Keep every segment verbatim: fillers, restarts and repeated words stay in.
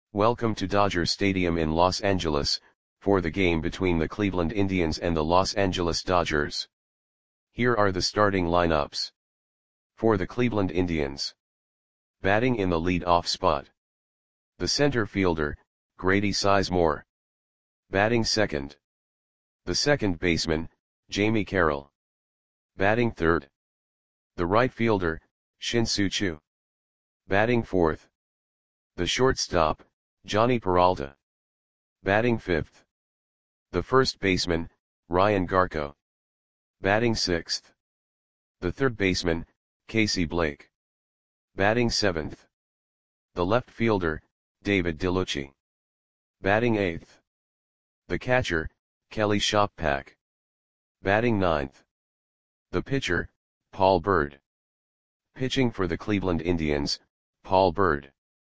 Welcome to Dodger Stadium in Los Angeles, for the game between the Cleveland Indians and the Los Angeles Dodgers. Here are the starting lineups. For the Cleveland Indians. Batting in the lead-off spot. The center fielder, Grady Sizemore. Batting second. The second baseman, Jamie Carroll. Batting third. The right fielder, Shin-Soo Choo. Batting fourth. The shortstop, Jhonny Peralta. Batting fifth. The first baseman, Ryan Garko. Batting sixth. The third baseman, Casey Blake. Batting seventh. The left fielder, David DeLucci. Batting eighth. The catcher, Kelly Shoppak. Batting ninth. The pitcher, Paul Byrd. Pitching for the Cleveland Indians, Paul Byrd.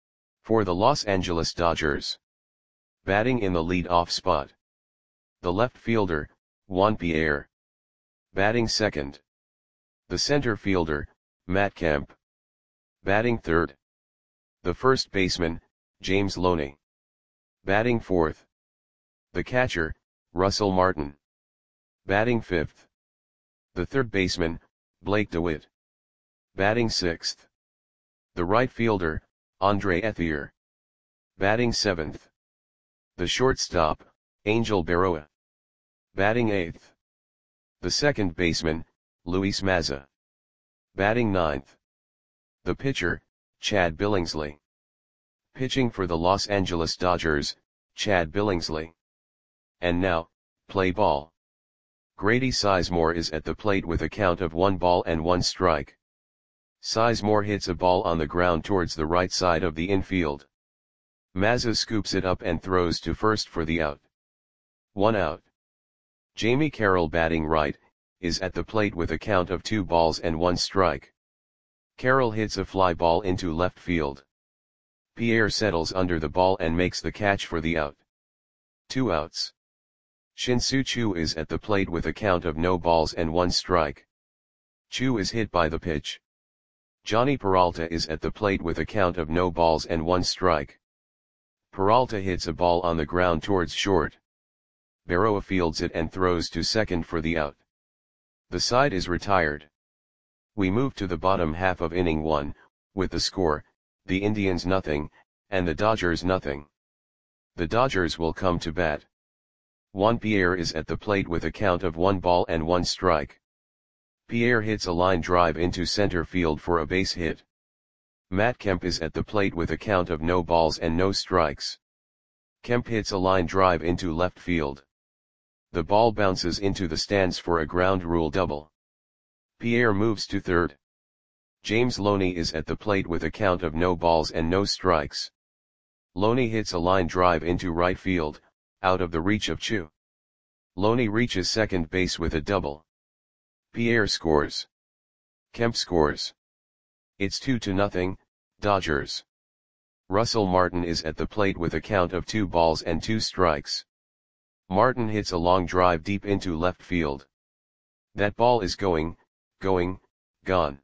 For the Los Angeles Dodgers. Batting in the lead-off spot. The left fielder, Juan Pierre. Batting second. The center fielder, Matt Kemp. Batting third. The first baseman, James Loney. Batting fourth. The catcher, Russell Martin. Batting fifth. The third baseman, Blake DeWitt. Batting sixth. The right fielder, Andre Ethier. Batting seventh. The shortstop, Angel Berroa. Batting eighth. The second baseman, Luis Mazza. Batting ninth. The pitcher, Chad Billingsley. Pitching for the Los Angeles Dodgers, Chad Billingsley. And now, play ball. Grady Sizemore is at the plate with a count of one ball and one strike. Sizemore hits a ball on the ground towards the right side of the infield. Mazza scoops it up and throws to first for the out. One out. Jamie Carroll, batting right, is at the plate with a count of two balls and one strike. Carroll hits a fly ball into left field. Pierre settles under the ball and makes the catch for the out. Two outs. Shin-Soo Choo is at the plate with a count of no balls and one strike. Choo is hit by the pitch. Jhonny Peralta is at the plate with a count of no balls and one strike. Peralta hits a ball on the ground towards short. Berroa fields it and throws to second for the out. The side is retired. We move to the bottom half of inning one, with the score, the Indians nothing, and the Dodgers nothing. The Dodgers will come to bat. Juan Pierre is at the plate with a count of one ball and one strike. Pierre hits a line drive into center field for a base hit. Matt Kemp is at the plate with a count of no balls and no strikes. Kemp hits a line drive into left field. The ball bounces into the stands for a ground rule double. Pierre moves to third. James Loney is at the plate with a count of no balls and no strikes. Loney hits a line drive into right field, out of the reach of Choo. Loney reaches second base with a double. Pierre scores. Kemp scores. It's two to nothing, Dodgers. Russell Martin is at the plate with a count of two balls and two strikes. Martin hits a long drive deep into left field. That ball is going, going, gone.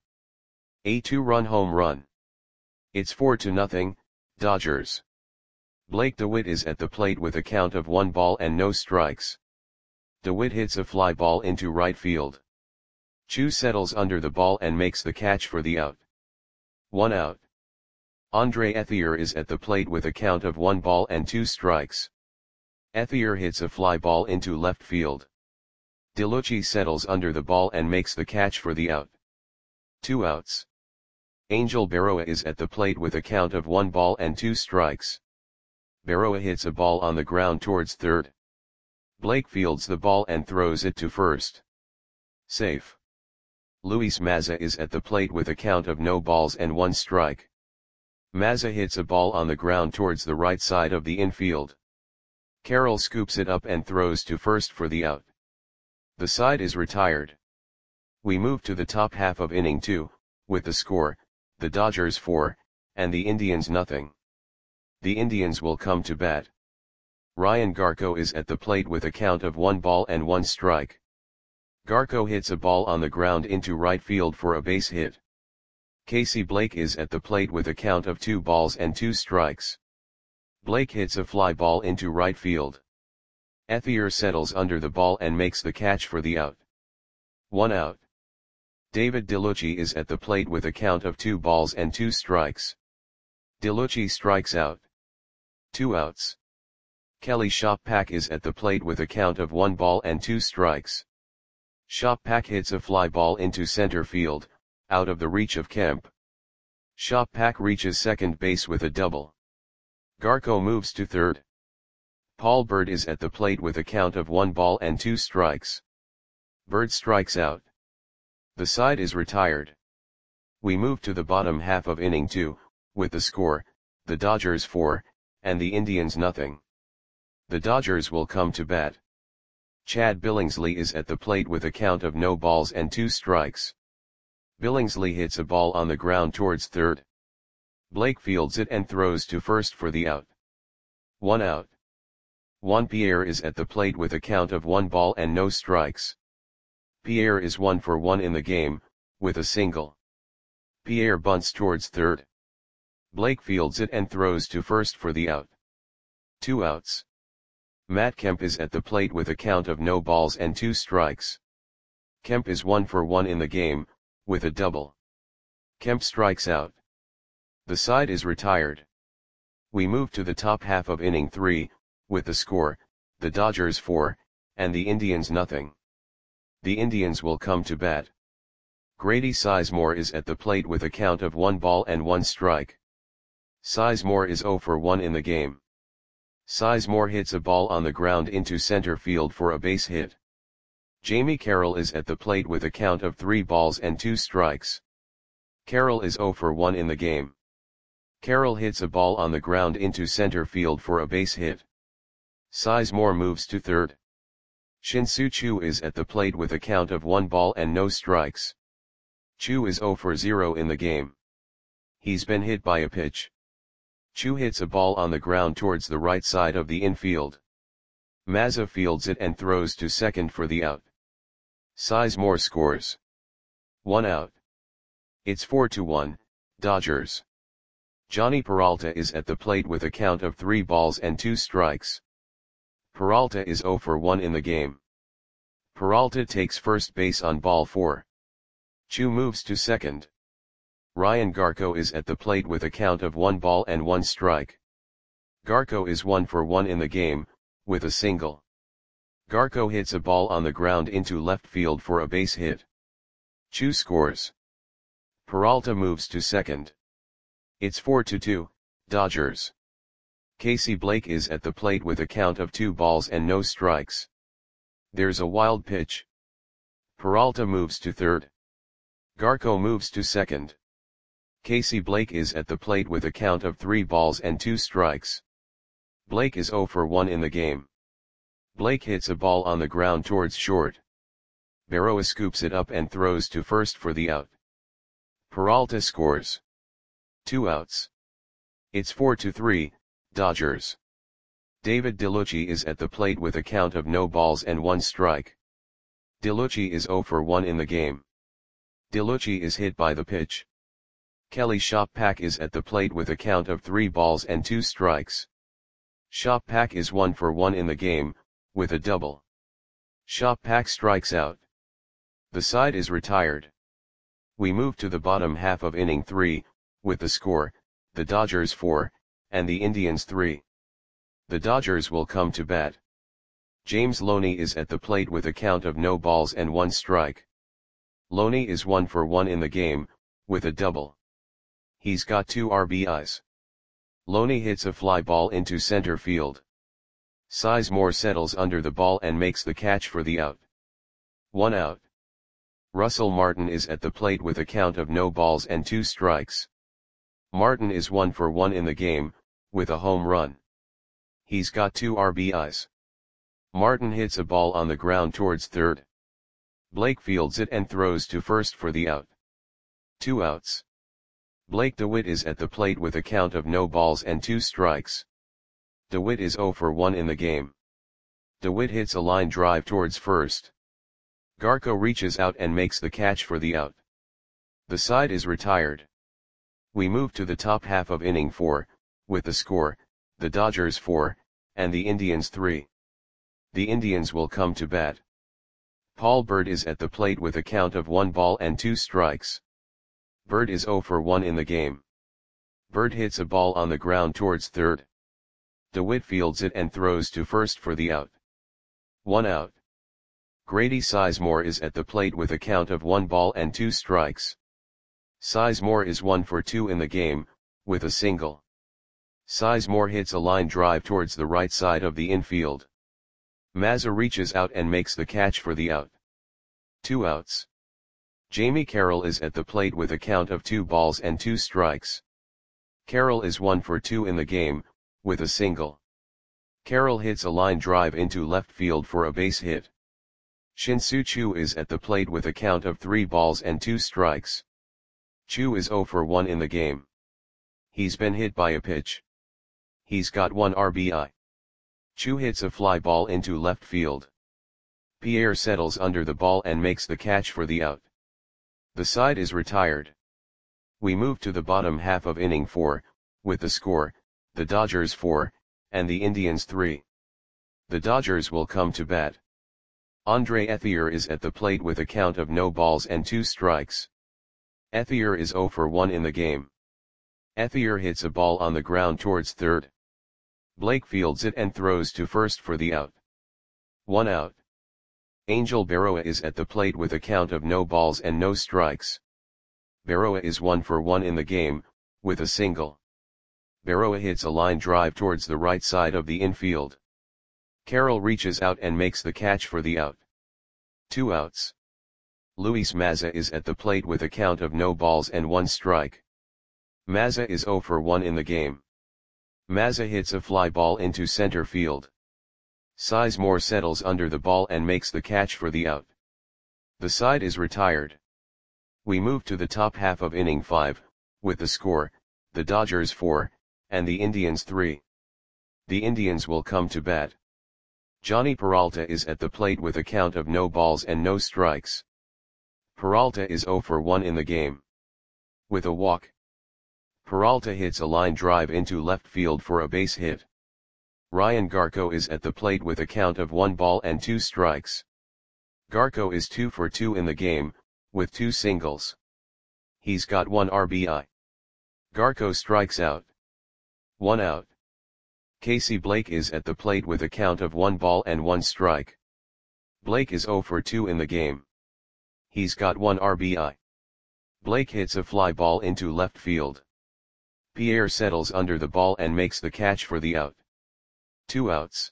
A two-run home run. It's four to nothing, Dodgers. Blake DeWitt is at the plate with a count of one ball and no strikes. DeWitt hits a fly ball into right field. Choo settles under the ball and makes the catch for the out. One out. Andre Ethier is at the plate with a count of one ball and two strikes. Ethier hits a fly ball into left field. DeLucci settles under the ball and makes the catch for the out. Two outs. Angel Berroa is at the plate with a count of one ball and two strikes. Berroa hits a ball on the ground towards third. Blake fields the ball and throws it to first. Safe. Luis Mazza is at the plate with a count of no balls and one strike. Mazza hits a ball on the ground towards the right side of the infield. Carroll scoops it up and throws to first for the out. The side is retired. We move to the top half of inning two, with the score, the Dodgers four, and the Indians nothing. The Indians will come to bat. Ryan Garko is at the plate with a count of one ball and one strike. Garko hits a ball on the ground into right field for a base hit. Casey Blake is at the plate with a count of two balls and two strikes. Blake hits a fly ball into right field. Ethier settles under the ball and makes the catch for the out. One out. David DeLucci is at the plate with a count of two balls and two strikes. DeLucci strikes out. Two outs. Kelly Shoppak is at the plate with a count of one ball and two strikes. Shoppak hits a fly ball into center field, out of the reach of Kemp. Shoppak reaches second base with a double. Garko moves to third. Paul Bird is at the plate with a count of one ball and two strikes. Bird strikes out. The side is retired. We move to the bottom half of inning two, with the score, the Dodgers four, and the Indians nothing. The Dodgers will come to bat. Chad Billingsley is at the plate with a count of no balls and two strikes. Billingsley hits a ball on the ground towards third. Blake fields it and throws to first for the out. One out. Juan Pierre is at the plate with a count of one ball and no strikes. Pierre is one for one in the game, with a single. Pierre bunts towards third. Blake fields it and throws to first for the out. Two outs. Matt Kemp is at the plate with a count of no balls and two strikes. Kemp is one for one in the game, with a double. Kemp strikes out. The side is retired. We move to the top half of inning three, with the score, the Dodgers four, and the Indians nothing. The Indians will come to bat. Grady Sizemore is at the plate with a count of one ball and one strike. Sizemore is zero for one in the game. Sizemore hits a ball on the ground into center field for a base hit. Jamie Carroll is at the plate with a count of three balls and two strikes. Carroll is zero for one in the game. Carroll hits a ball on the ground into center field for a base hit. Sizemore moves to third. Shin-Soo Choo is at the plate with a count of one ball and no strikes. Choo is zero for zero in the game. He's been hit by a pitch. Choo hits a ball on the ground towards the right side of the infield. Mazza fields it and throws to second for the out. Sizemore scores. One out. It's four to one, Dodgers. Johnny Peralta is at the plate with a count of three balls and two strikes. Peralta is zero for one in the game. Peralta takes first base on ball four. Choo moves to second. Ryan Garko is at the plate with a count of one ball and one strike. Garko is one for one in the game, with a single. Garko hits a ball on the ground into left field for a base hit. Choo scores. Peralta moves to second. It's four to two, Dodgers. Casey Blake is at the plate with a count of two balls and no strikes. There's a wild pitch. Peralta moves to third. Garko moves to second. Casey Blake is at the plate with a count of three balls and two strikes. Blake is zero for one in the game. Blake hits a ball on the ground towards short. Berroa scoops it up and throws to first for the out. Peralta scores. Two outs. It's four to three, Dodgers. David DeLucci is at the plate with a count of no balls and one strike. DeLucci is zero for one in the game. DeLucci is hit by the pitch. Kelly Shoppak is at the plate with a count of three balls and two strikes. Shoppak is one for one in the game, with a double. Shoppak strikes out. The side is retired. We move to the bottom half of inning three, with the score, the Dodgers four, and the Indians three. The Dodgers will come to bat. James Loney is at the plate with a count of no balls and one strike. Loney is one for one in the game, with a double. He's got two R B Is. Loney hits a fly ball into center field. Sizemore settles under the ball and makes the catch for the out. One out. Russell Martin is at the plate with a count of no balls and two strikes. Martin is one for one in the game, with a home run. He's got two R B Is. Martin hits a ball on the ground towards third. Blake fields it and throws to first for the out. Two outs. Blake DeWitt is at the plate with a count of no balls and two strikes. DeWitt is zero for one in the game. DeWitt hits a line drive towards first. Garko reaches out and makes the catch for the out. The side is retired. We move to the top half of inning four, with the score, the Dodgers four, and the Indians three. The Indians will come to bat. Paul Bird is at the plate with a count of one ball and two strikes. Bird is zero for one in the game. Bird hits a ball on the ground towards third. DeWitt fields it and throws to first for the out. One out. Grady Sizemore is at the plate with a count of one ball and two strikes. Sizemore is one for two in the game, with a single. Sizemore hits a line drive towards the right side of the infield. Mazza reaches out and makes the catch for the out. Two outs. Jamie Carroll is at the plate with a count of two balls and two strikes. Carroll is one for two in the game, with a single. Carroll hits a line drive into left field for a base hit. Shin-Soo Choo is at the plate with a count of three balls and two strikes. Choo is zero for one in the game. He's been hit by a pitch. He's got one R B I. Choo hits a fly ball into left field. Pierre settles under the ball and makes the catch for the out. The side is retired. We move to the bottom half of inning four, with the score, the Dodgers four, and the Indians three. The Dodgers will come to bat. Andre Ethier is at the plate with a count of no balls and two strikes. Ethier is zero for one in the game. Ethier hits a ball on the ground towards third. Blake fields it and throws to first for the out. One out. Angel Berroa is at the plate with a count of no balls and no strikes. Berroa is one for one in the game, with a single. Berroa hits a line drive towards the right side of the infield. Carroll reaches out and makes the catch for the out. Two outs. Luis Mazza is at the plate with a count of no balls and one strike. Mazza is zero for one in the game. Mazza hits a fly ball into center field. Sizemore settles under the ball and makes the catch for the out. The side is retired. We move to the top half of inning five, with the score, the Dodgers four, and the Indians three. The Indians will come to bat. Johnny Peralta is at the plate with a count of no balls and no strikes. Peralta is zero for one in the game. With a walk. Peralta hits a line drive into left field for a base hit. Ryan Garco is at the plate with a count of one ball and two strikes. Garco is two for two in the game, with two singles. He's got one R B I. Garco strikes out. One out. Casey Blake is at the plate with a count of one ball and one strike. Blake is zero for two in the game. He's got one R B I. Blake hits a fly ball into left field. Pierre settles under the ball and makes the catch for the out. Two outs.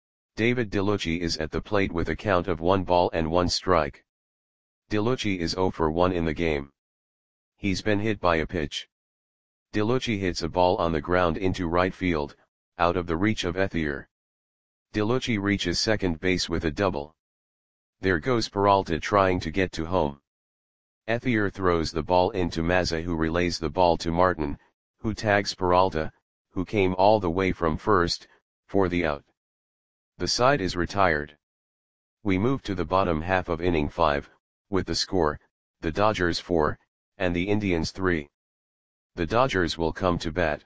David DeLucci is at the plate with a count of one ball and one strike. DeLucci is zero for one in the game. He's been hit by a pitch. DeLucci hits a ball on the ground into right field, out of the reach of Ethier. DeLucci reaches second base with a double. There goes Peralta trying to get to home. Ethier throws the ball into Mazza, who relays the ball to Martin, who tags Peralta, who came all the way from first, for the out. The side is retired. We move to the bottom half of inning five, with the score, the Dodgers four, and the Indians three. The Dodgers will come to bat.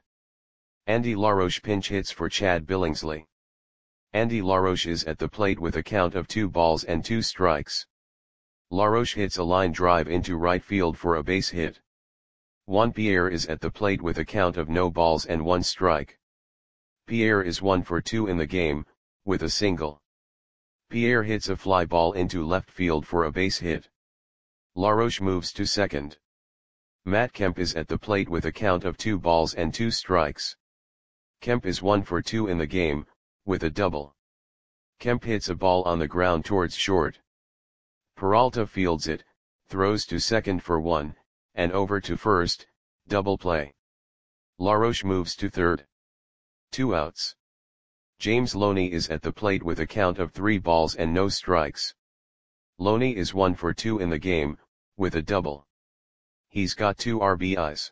Andy LaRoche pinch hits for Chad Billingsley. Andy LaRoche is at the plate with a count of two balls and two strikes. LaRoche hits a line drive into right field for a base hit. Juan Pierre is at the plate with a count of no balls and one strike. Pierre is one for two in the game, with a single. Pierre hits a fly ball into left field for a base hit. LaRoche moves to second. Matt Kemp is at the plate with a count of two balls and two strikes. Kemp is one for two in the game, with a double. Kemp hits a ball on the ground towards short. Peralta fields it, throws to second for one, and over to first, double play. LaRoche moves to third. Two outs. James Loney is at the plate with a count of three balls and no strikes. Loney is one for two in the game, with a double. He's got two R B Is.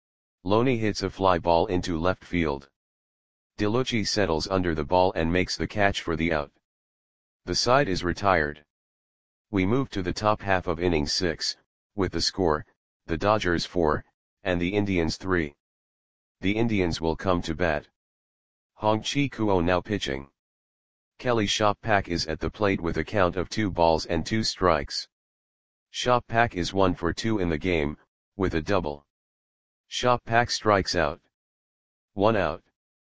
Loney hits a fly ball into left field. DeLucci settles under the ball and makes the catch for the out. The side is retired. We move to the top half of inning six, with the score, the Dodgers four, and the Indians three. The Indians will come to bat. Hong-Chi Kuo now pitching. Kelly Shop-Pak is at the plate with a count of two balls and two strikes. Shop-Pak is one for two in the game, with a double. Shop-Pak strikes out. One out.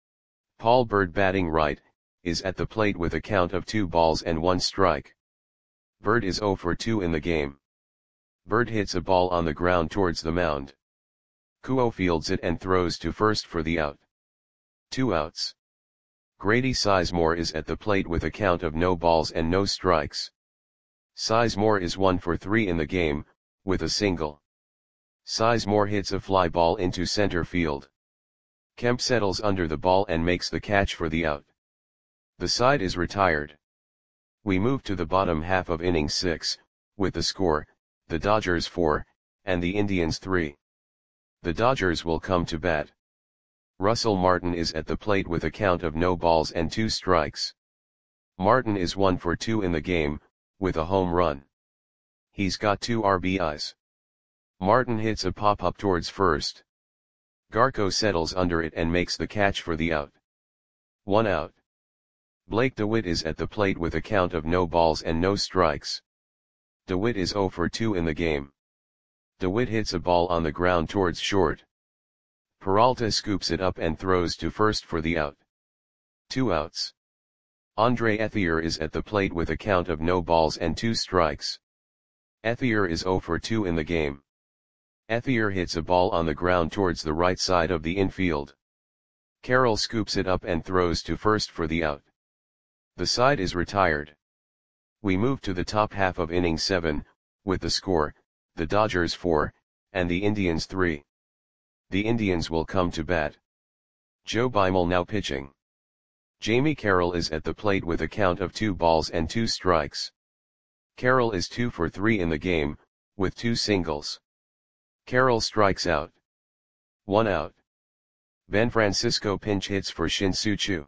Paul Bird batting right, is at the plate with a count of two balls and one strike. Bird is zero for two in the game. Bird hits a ball on the ground towards the mound. Kuo fields it and throws to first for the out. Two outs. Grady Sizemore is at the plate with a count of no balls and no strikes. Sizemore is one for three in the game, with a single. Sizemore hits a fly ball into center field. Kemp settles under the ball and makes the catch for the out. The side is retired. We move to the bottom half of inning six, with the score, the Dodgers four, and the Indians three. The Dodgers will come to bat. Russell Martin is at the plate with a count of no balls and two strikes. Martin is one for two in the game, with a home run. He's got two R B Is. Martin hits a pop-up towards first. Garco settles under it and makes the catch for the out. One out. Blake DeWitt is at the plate with a count of no balls and no strikes. DeWitt is zero for two in the game. DeWitt hits a ball on the ground towards short. Peralta scoops it up and throws to first for the out. Two outs. Andre Ethier is at the plate with a count of no balls and two strikes. Ethier is zero for two in the game. Ethier hits a ball on the ground towards the right side of the infield. Carroll scoops it up and throws to first for the out. The side is retired. We move to the top half of inning seven, with the score, the Dodgers four, and the Indians three. The Indians will come to bat. Joe Beimel now pitching. Jamie Carroll is at the plate with a count of two balls and two strikes. Carroll is two for three in the game, with two singles. Carroll strikes out. One out. Ben Francisco pinch hits for Shin-Soo Choo.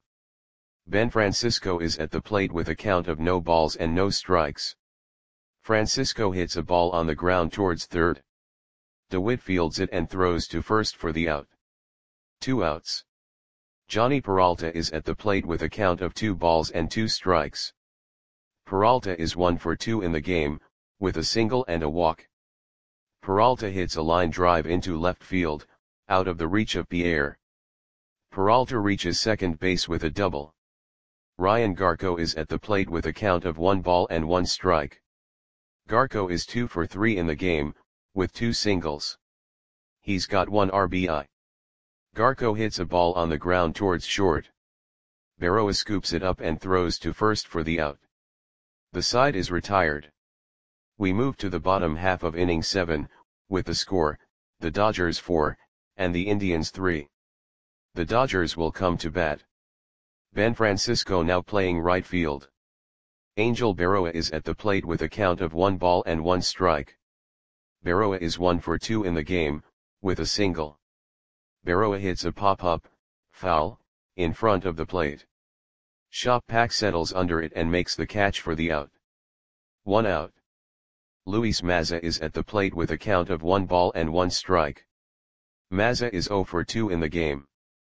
Ben Francisco is at the plate with a count of no balls and no strikes. Francisco hits a ball on the ground towards third. DeWitt fields it and throws to first for the out. Two outs. Johnny Peralta is at the plate with a count of two balls and two strikes. Peralta is one for two in the game, with a single and a walk. Peralta hits a line drive into left field, out of the reach of Pierre. Peralta reaches second base with a double. Ryan Garco is at the plate with a count of one ball and one strike. Garco is two for three in the game, with two singles. He's got one R B I. Garco hits a ball on the ground towards short. Berroa scoops it up and throws to first for the out. The side is retired. We move to the bottom half of inning seven, with the score, the Dodgers four, and the Indians three. The Dodgers will come to bat. Ben Francisco now playing right field. Angel Berroa is at the plate with a count of one ball and one strike. Berroa is one for two in the game, with a single. Berroa hits a pop-up, foul, in front of the plate. Shop-Pak settles under it and makes the catch for the out. One out. Luis Mazza is at the plate with a count of one ball and one strike. Mazza is zero for two in the game.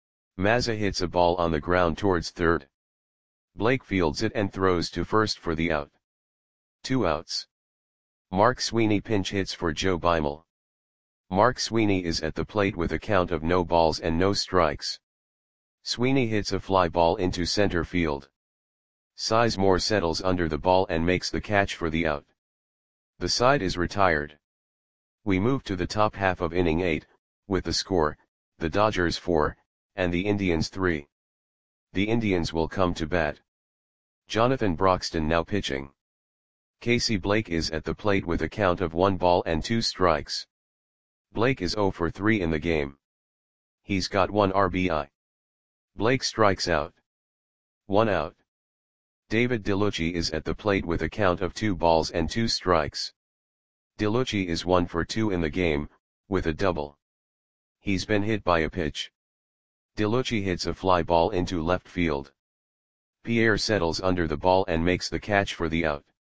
Mazza hits a ball on the ground towards third. Blake fields it and throws to first for the out. Two outs. Mark Sweeney pinch hits for Joe Beimel. Mark Sweeney is at the plate with a count of no balls and no strikes. Sweeney hits a fly ball into center field. Sizemore settles under the ball and makes the catch for the out. The side is retired. We move to the top half of inning eight, with the score, the Dodgers four, and the Indians three. The Indians will come to bat. Jonathan Broxton now pitching. Casey Blake is at the plate with a count of one ball and two strikes. Blake is zero for three in the game. He's got one R B I. Blake strikes out. One out. David DeLucci is at the plate with a count of two balls and two strikes. DeLucci is one for two in the game, with a double. He's been hit by a pitch. DeLucci hits a fly ball into left field. Pierre settles under the ball and makes the catch for the out.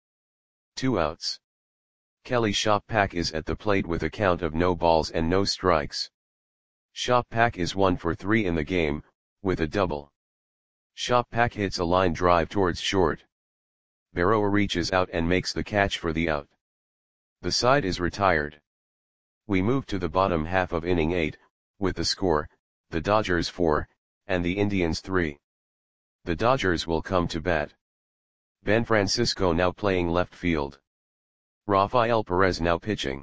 Two outs. Kelly Shop-Pak is at the plate with a count of no balls and no strikes. Shop-Pak is one for three in the game, with a double. Shoppak hits a line drive towards short. Berroa reaches out and makes the catch for the out. The side is retired. We move to the bottom half of inning eight, with the score, the Dodgers four, and the Indians three. The Dodgers will come to bat. Ben Francisco now playing left field. Rafael Perez now pitching.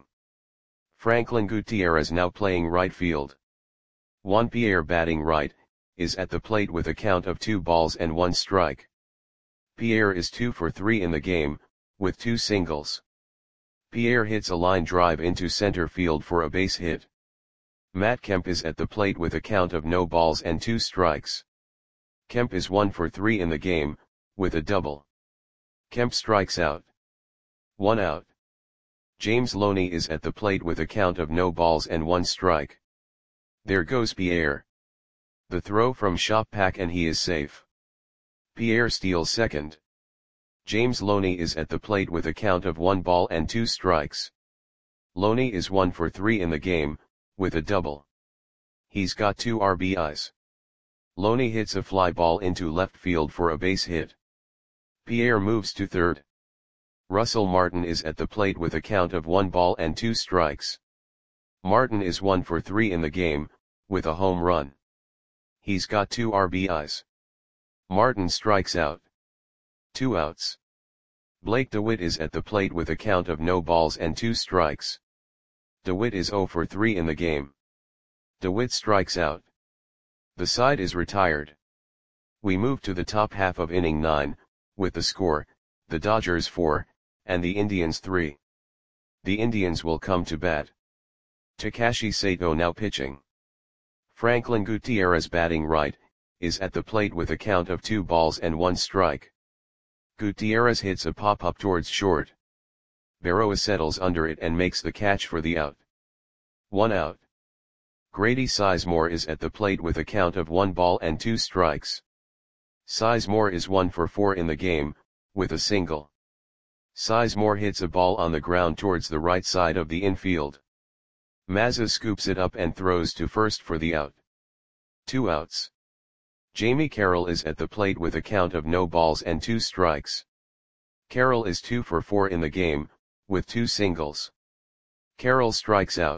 Franklin Gutierrez now playing right field. Juan Pierre batting right, is at the plate with a count of two balls and one strike. Pierre is two for three in the game, with two singles. Pierre hits a line drive into center field for a base hit. Matt Kemp is at the plate with a count of no balls and two strikes. Kemp is one for three in the game, with a double. Kemp strikes out. One out. James Loney is at the plate with a count of no balls and one strike. There goes Pierre. The throw from Shoppak and he is safe. Pierre steals second. James Loney is at the plate with a count of one ball and two strikes. Loney is one for three in the game, with a double. He's got two R B Is. Loney hits a fly ball into left field for a base hit. Pierre moves to third. Russell Martin is at the plate with a count of one ball and two strikes. Martin is one for three in the game, with a home run. He's got two R B Is. Martin strikes out. Two outs. Blake DeWitt is at the plate with a count of no balls and two strikes. DeWitt is zero for three in the game. DeWitt strikes out. The side is retired. We move to the top half of inning nine, with the score, the Dodgers four, and the Indians three. The Indians will come to bat. Takashi Sato now pitching. Franklin Gutierrez batting right, is at the plate with a count of two balls and one strike. Gutierrez hits a pop-up towards short. Berroa settles under it and makes the catch for the out. One out. Grady Sizemore is at the plate with a count of one ball and two strikes. Sizemore is one for four in the game, with a single. Sizemore hits a ball on the ground towards the right side of the infield. Mazza scoops it up and throws to first for the out. Two outs. Jamie Carroll is at the plate with a count of no balls and two strikes. Carroll is two for four in the game, with two singles. Carroll strikes out.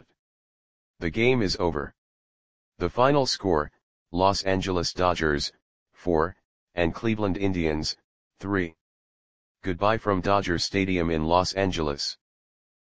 The game is over. The final score, Los Angeles Dodgers, four, and Cleveland Indians, three. Goodbye from Dodger Stadium in Los Angeles.